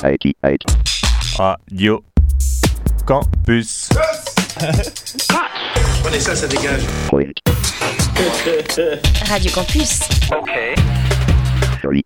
88. Radio Campus. Prenez ça, ça dégage. Radio Campus. Ok. Sorry.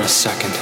a second.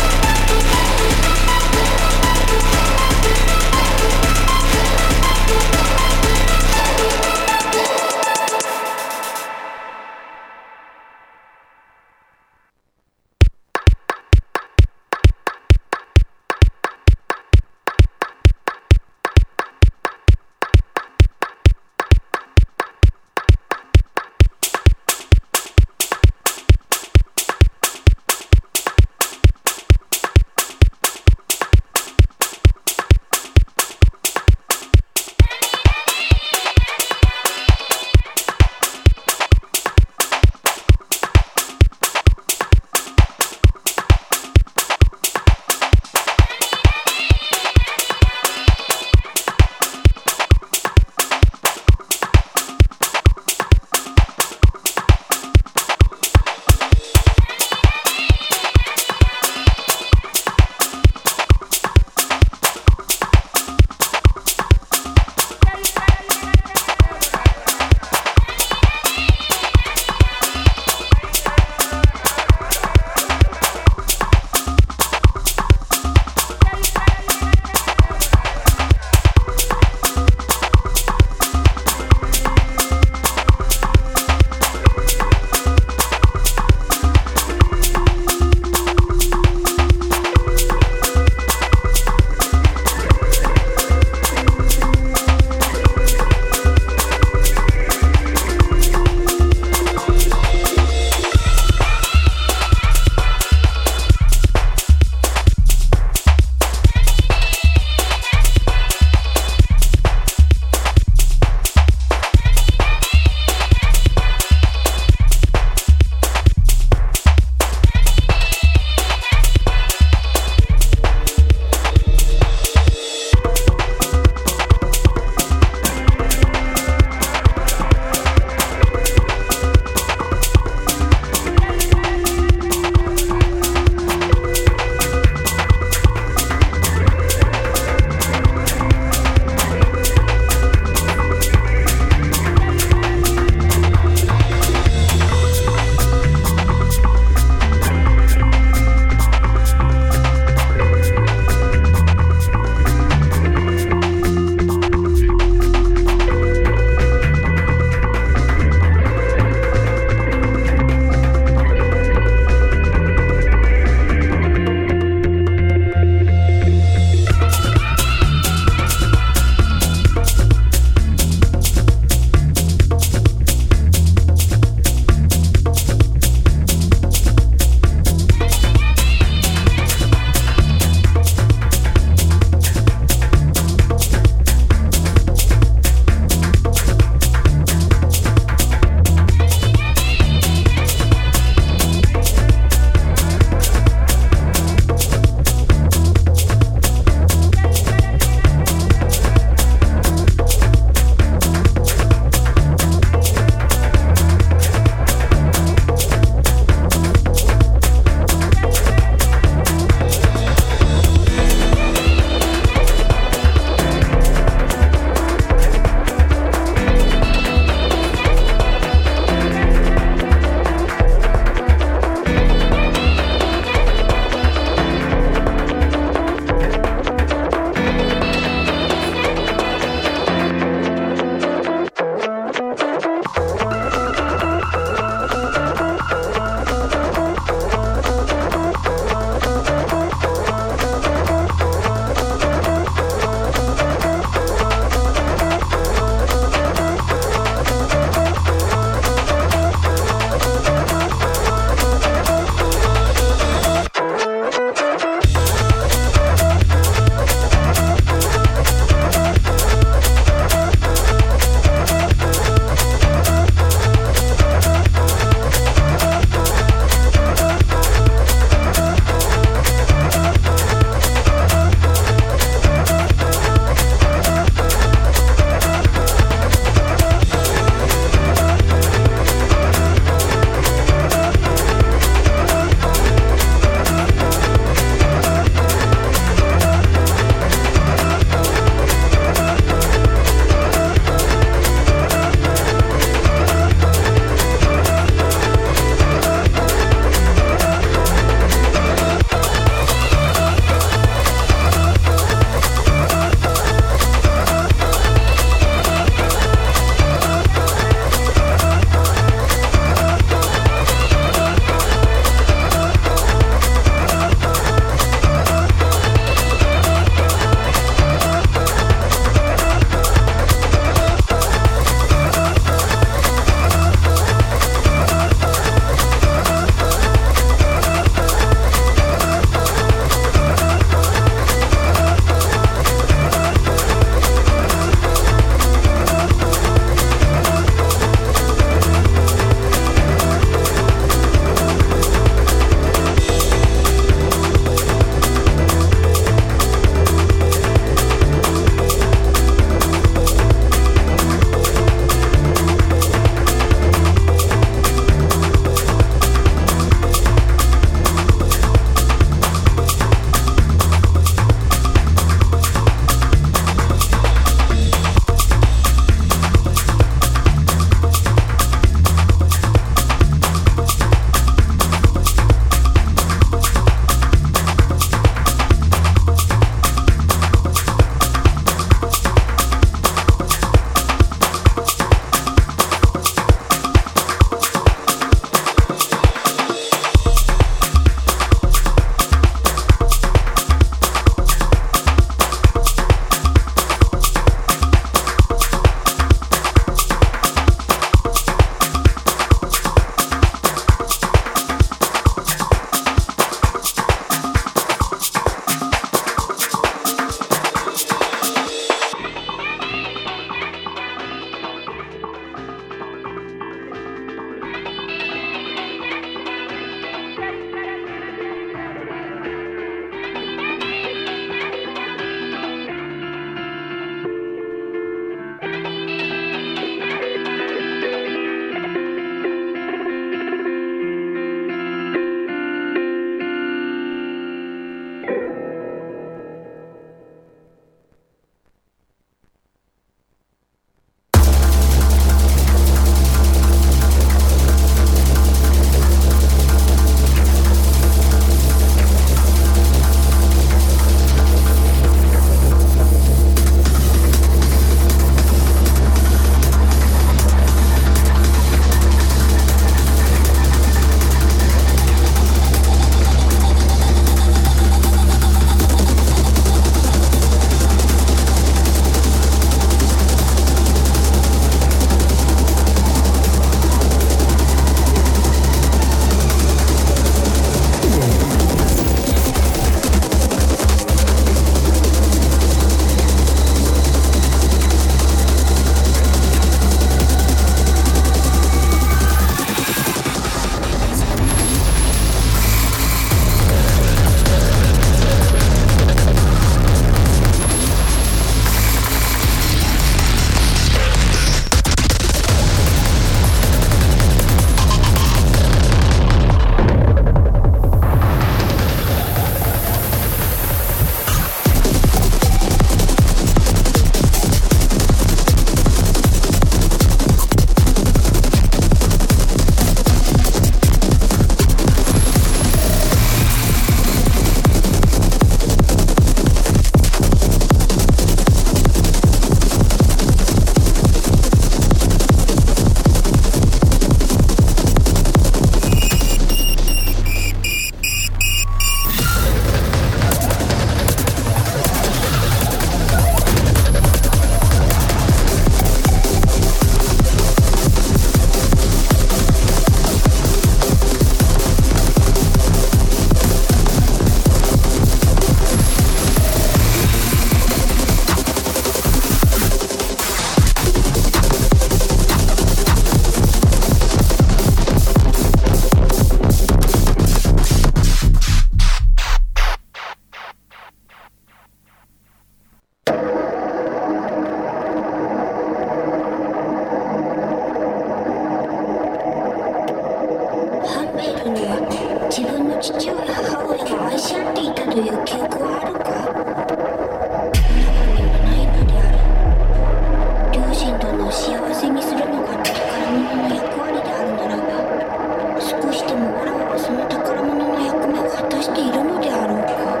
自分の父親母親が愛し合っていたという記憶はあるか？わらわにはないのである。両親との幸せにするのが宝物の役割であるならば、少しでもわらわはその宝物の役目を果たしているのであろうか。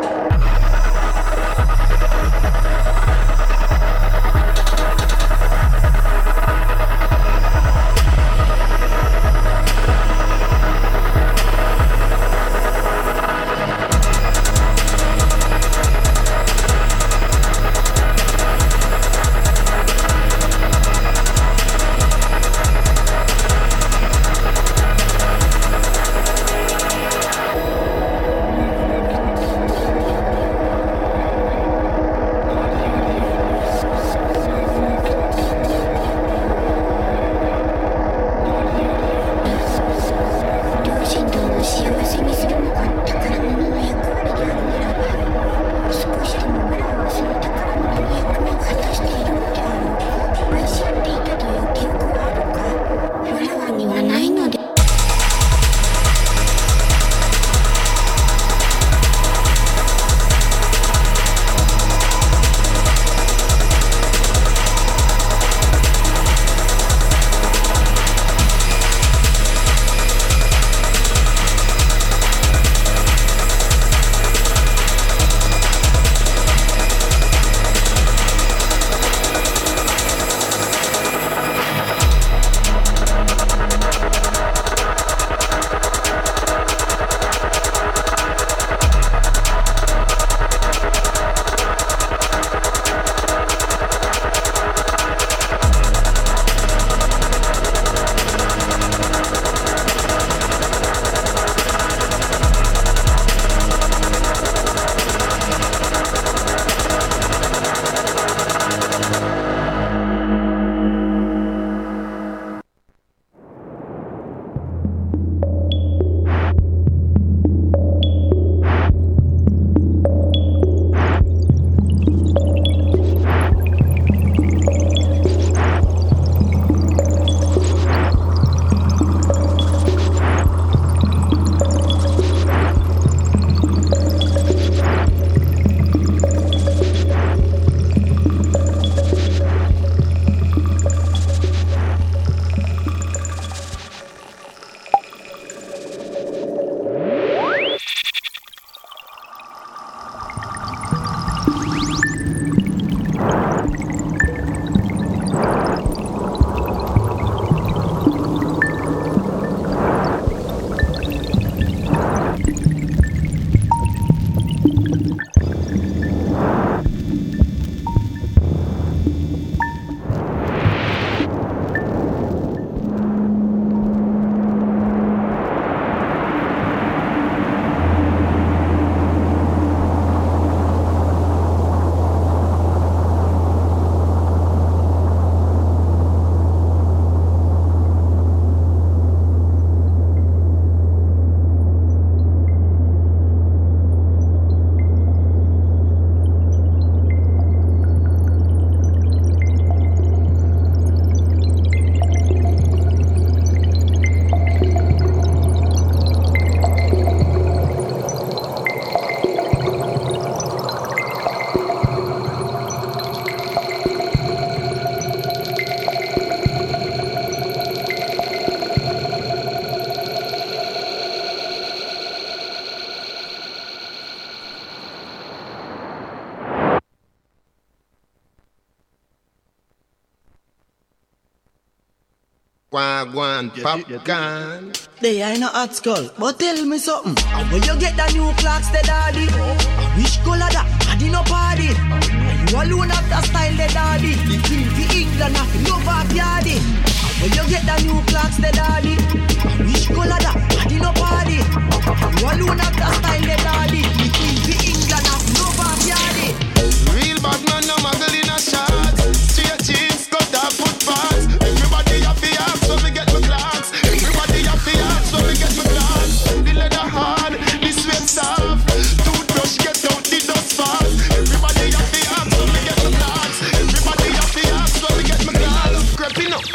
Wagwan, popcorn. They ain't no hot skull, but tell me something. How will you get the new clocks, the daddy? Which color that? Daddy no party. You alone have the style, the daddy. The queen for England, nothing no backyardy. How will you get the new clocks, the daddy? Which color that? Daddy no party. You alone have the style, the daddy. The queen for England, nothing no backyardy. Real bad man, no muggle in a shot. Straight jeans, cut off footpaths. Everybody happy ass when we get my clocks. Everybody happy ass when we get my clocks. The leather hard, the sweat soft. Toothbrush get out the dust fast. Everybody happy ass when we get my clocks. Everybody happy ass when we get my clocks.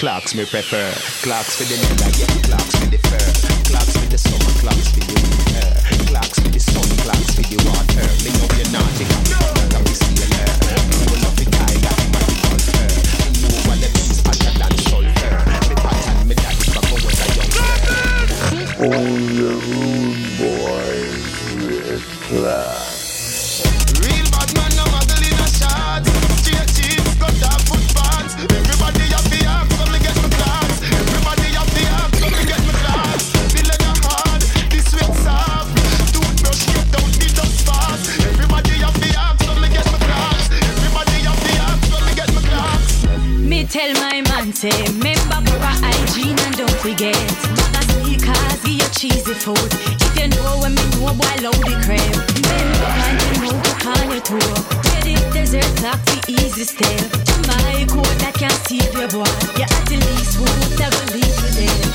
Clocks me prefer. Clocks for the leather, yeah. Clocks for the fur. Clocks for the summer, clocks for the winter. Clocks for the sun, clocks for the water. Me know you're not the got we see you there. People love the tiger, my culture. Me know what the beast hotter than sulfur. Me pattern, me daddy back when was a youngster. On the rude boys with class. Real bad man, no muggle in a shot. Straight jeans, got that foot pants. Everybody have the act, so me get my class. Everybody have the act, so me get my class. The leather hard, the sweat soft. Toothbrush get down the dust fast. Everybody have the act, so me get my class. Everybody have the act, so me get my class. Me tell my man say, remember for hygiene and don't forget. Mother sneakers, give you cheesy food. If you know when me know boy load the crib. Remember man you know who can you tour. Ready desert clock the easy style. My coat that can steal your boy. You at the least food that will leave you there.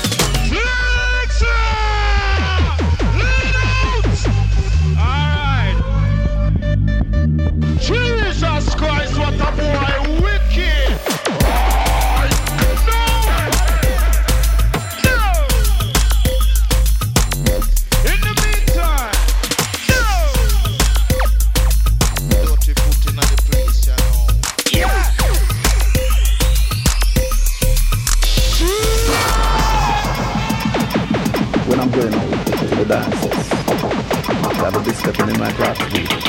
Alright. Jesus Christ, what a boy, wicked. When I'm going out to the dances, I have a big step in my class.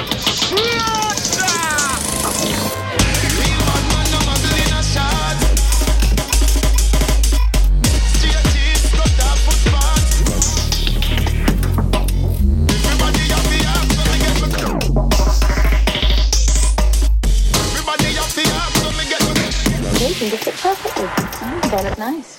They can get it perfectly. They look nice.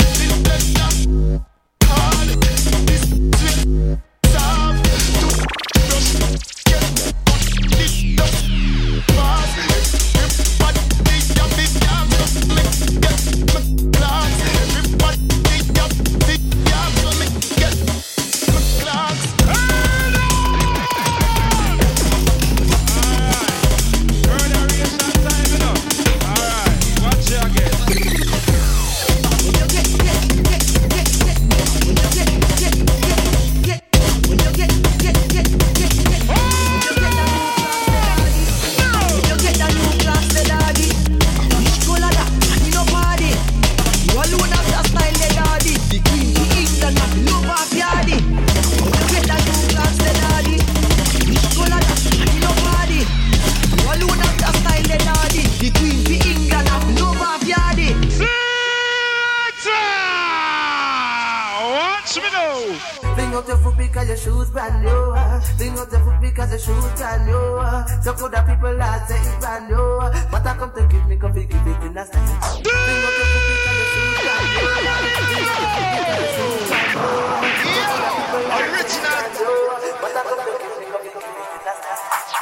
Bring out your foot because your shoes brand new. Bring out your foot because your shoes brand new. So could the people that say it's brand new. But I come to give me coffee, give it in a stand. Bring out your foot because your shoes brand new. Bring out your foot because your shoes brand new. Original. But I come to give me coffee, give it in a stand.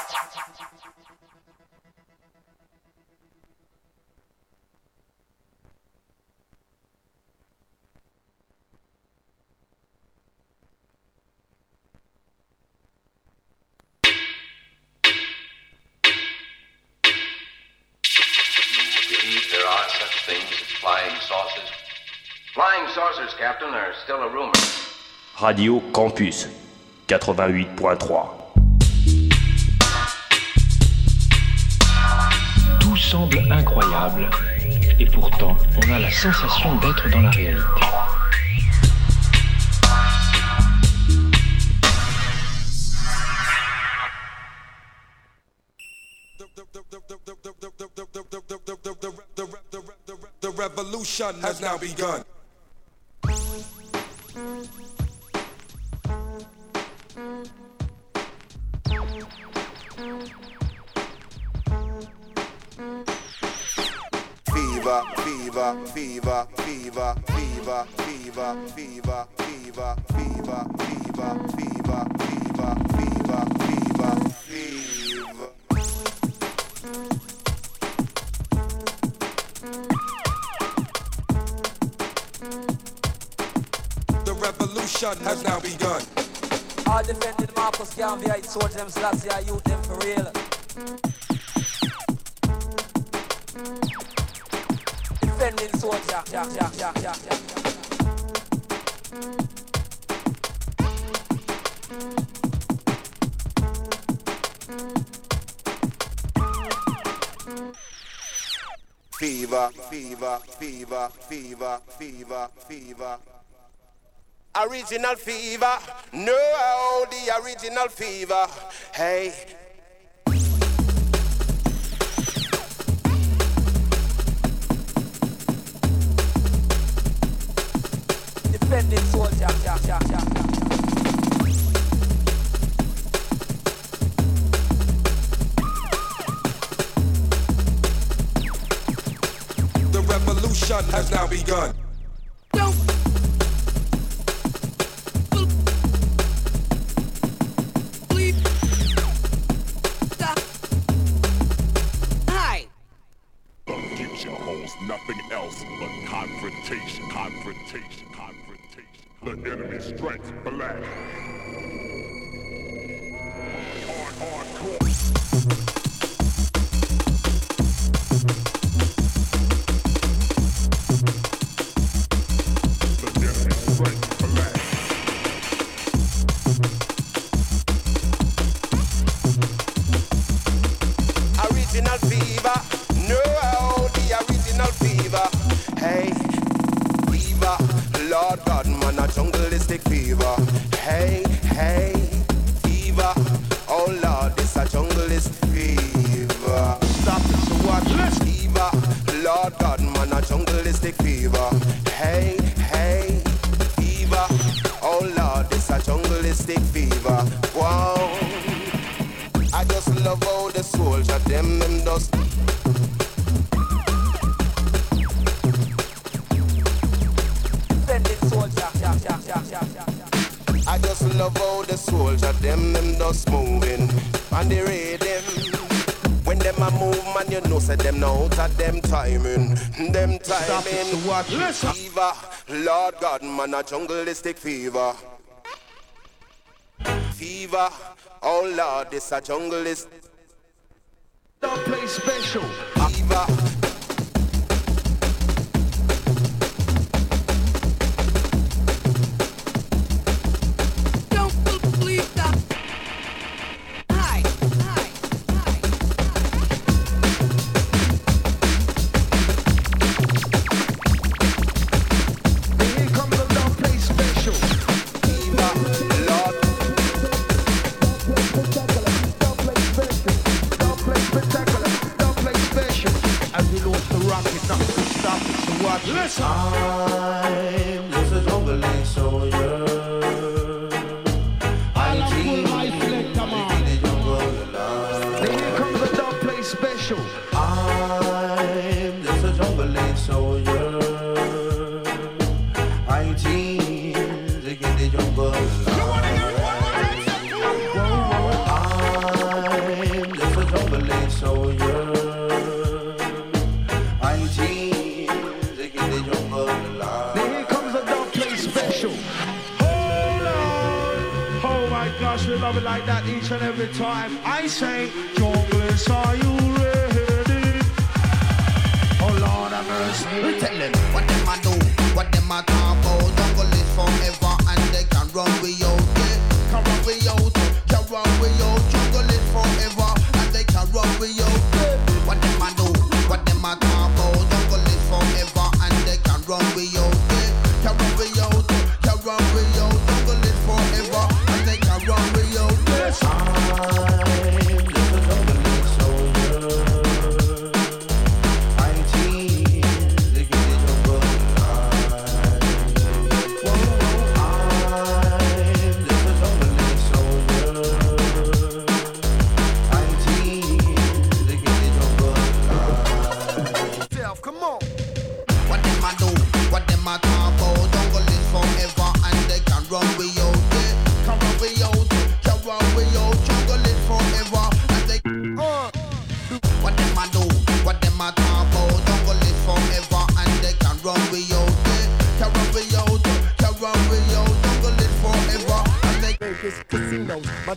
There are such things as flying saucers. Flying saucers, Captain, are still a rumor. Radio Campus 88.3. Tout semble incroyable et pourtant on a la sensation d'être dans la réalité. The revolution has now begun. Fever, fever, fever, fever, fever, fever, fever, fever, fever, fever, fever, fever, fever, fever, fever. The revolution has now begun. All defending Marcus Garvey, I told them Selassie, I youth them for real. Defend Defending soldier. Fever, fever, fever, fever, fever, fever. Original fever, no, the original fever. Hey. Defending soldier. The revolution has now begun. Nothing else but confrontation. The enemy strikes black. Hardcore. The enemy strikes black. Original fever, no, the original fever. Hey, fever, Lord God, man, a jungleistic fever. Hey, fever, oh Lord, this a jungleist fever. Stop it, so what? Fever, Lord God, man, a jungleistic fever. Hey, fever, oh Lord, this a jungleistic fever. Wow, I just love how the soldier them just. I just love how the soldier them just moving and the rhythm. When them a move, man, you know say them know out of them timing. Stop it, so what? Fever, Lord God, man, a jungleistic fever. Fever, oh Lord, this a jungleist. Don't play special. Fever. Listen. I'm just a jungling soldier. I dream in the jungle alive. Here comes the dub play special. I'm just a jungling soldier. I dream to get the jungle alive. I'm just a jungling soldier. We love it like that each and every time. I say, junglers, are you ready? Oh Lord have mercy. We tell them what them a do, what them a talk about. Jungle is forever and they can run without it. Can run without, can run without. Jungle is forever and they can run without it. What them a do, what them a talk about. Jungle is forever and they can run without it. Can run without, can run without. Jungle is forever and they can run without it. Casinos, my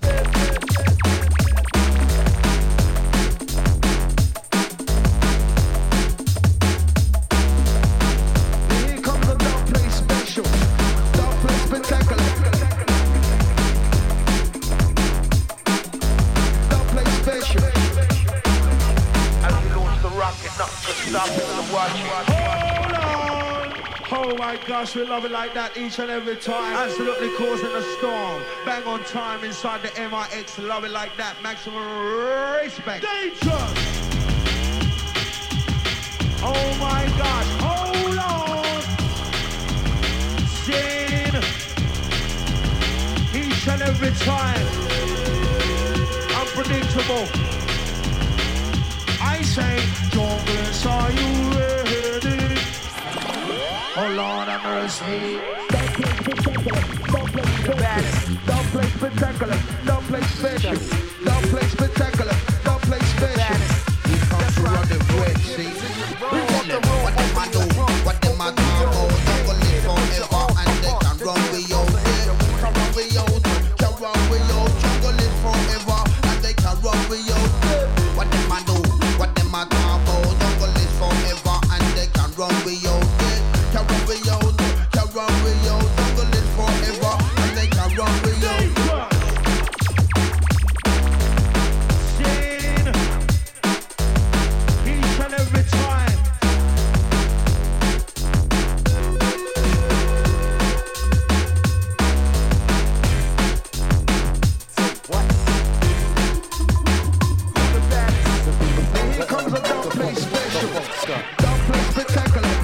Oh my gosh, we love it like that each and every time. Absolutely causing a storm. Bang on time inside the MIX. Love it like that. Maximum respect. Danger! Oh my gosh, hold on! Sin! Each and every time. Unpredictable. I say, Junglers, are you ready? Oh Lord have mercy. Don't play spectacular. Don't play special. Don't play spectacular. Don't play special. We come to run the red, see? We want the road. What them I do? What them I do? Don't go live forever and they can run with you. Can run with you. Can run with you. Jungle live forever and they can run with you. What them I do? What them I do? Don't go live forever and they can run with you. Can run with you. Can run with you. Jungle live forever and they can run with you. Each and every time. Here comes a don't play special. Don't play spectacular.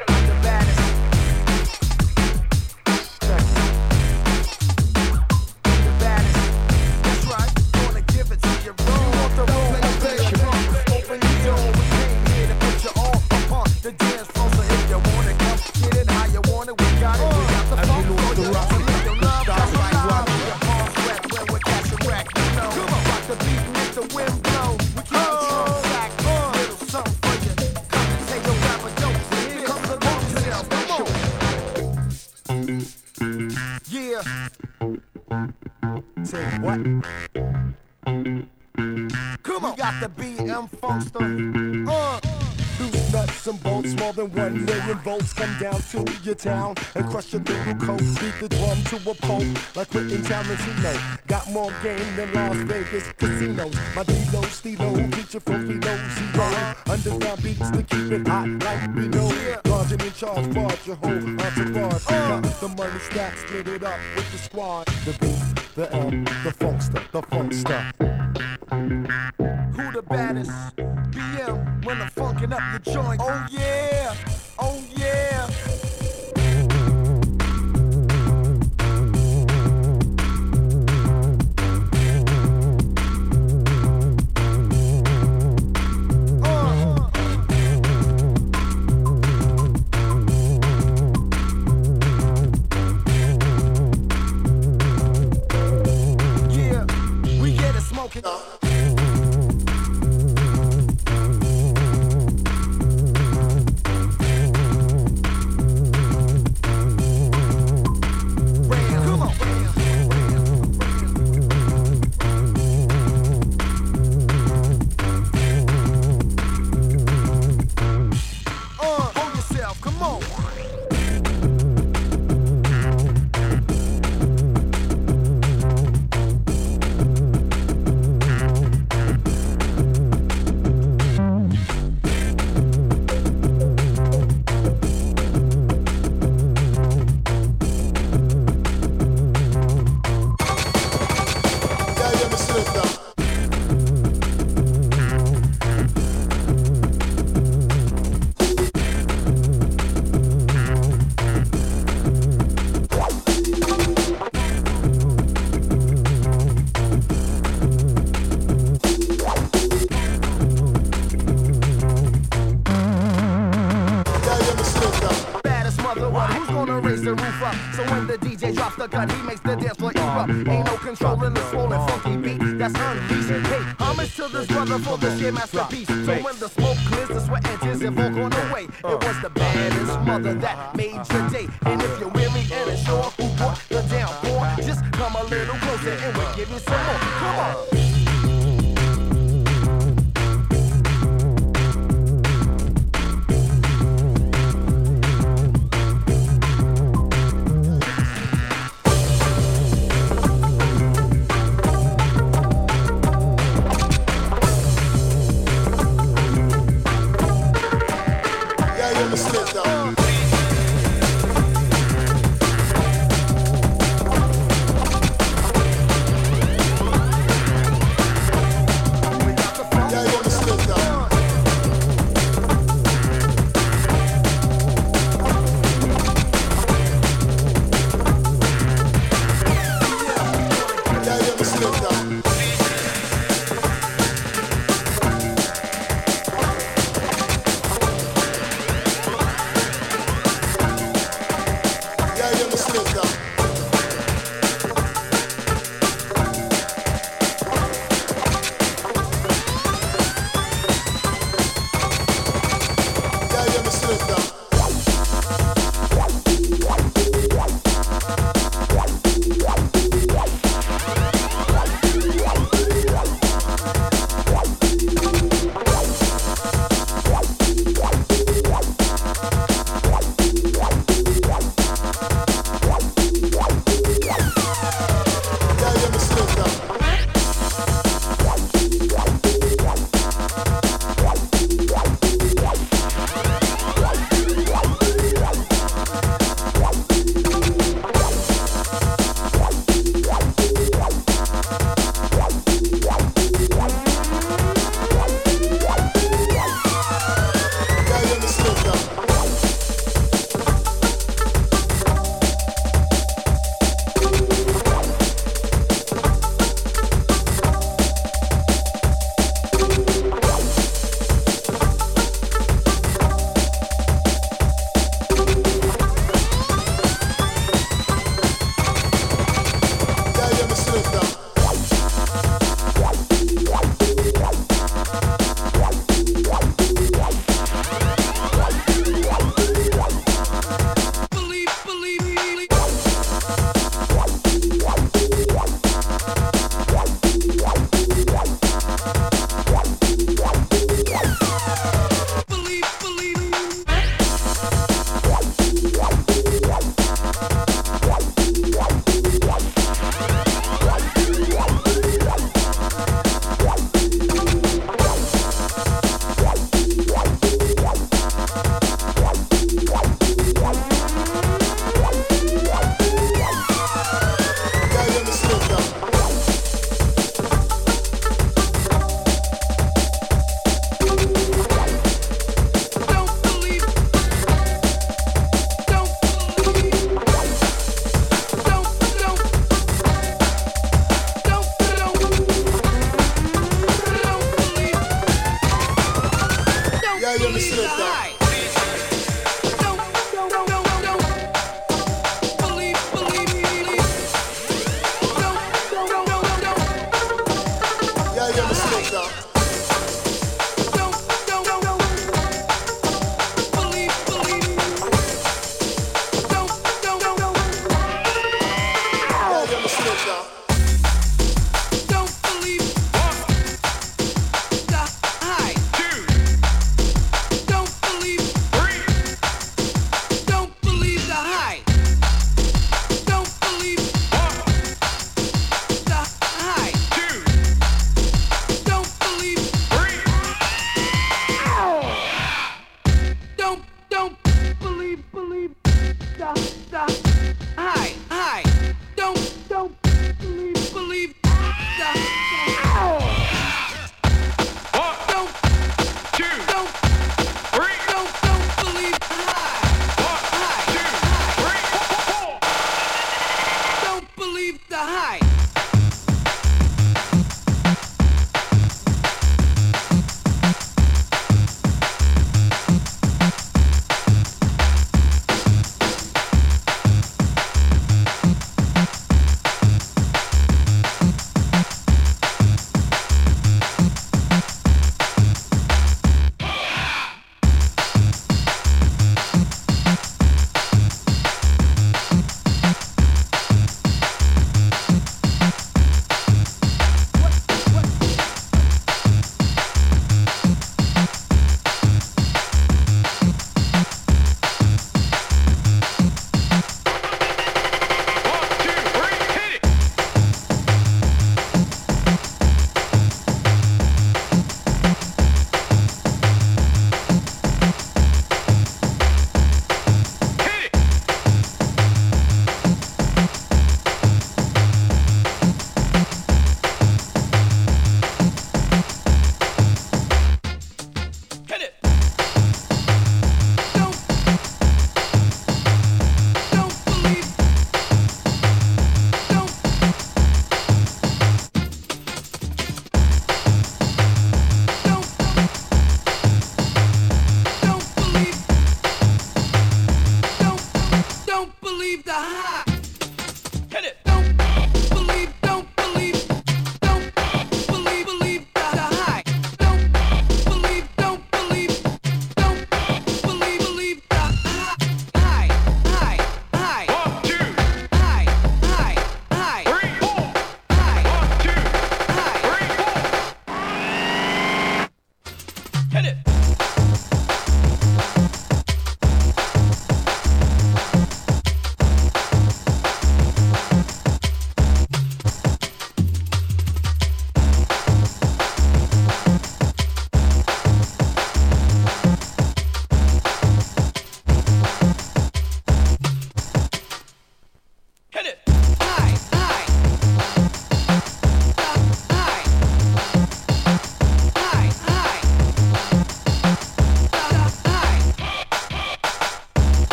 Come on, got the BM Funkster. Loose nuts and bolts, more than 1 million volts come down to your town and crush your little coat. Beat the drum to a pulp like Quentin Tarantino. Got more game than Las Vegas casinos. My D-Lo, Stilo, feature from below zero. Underground beats to keep it hot like we know. Guardian in charge, barge your whole entourage. Got the money stacked, split it up with the squad. The beat, the M, the Funkster, the Funkster. Who the baddest? BM when I'm funkin' up the joint. Oh yeah, oh yeah. Yeah, we get it smoking. Hold yourself, come on. Baddest mother, what? Who's gonna raise the roof up? So when the DJ drops the gun, he makes the dance floor erupt. Ain't no controlling the swollen funky beat that's unleashed. Hey, homage to this brother for this year masterpiece. So when the smoke clears, the sweat and tears evoke on the way. It was the baddest mother that made your day. And if you're weary and unsure who brought the downpour, just come a little closer and we'll give you some more. Come on. Yeah, you understand that.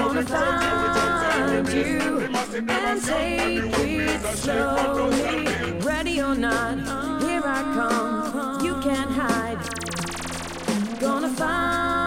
Gonna find you and take it slowly. Ready or not, here I come. You can't hide. Gonna find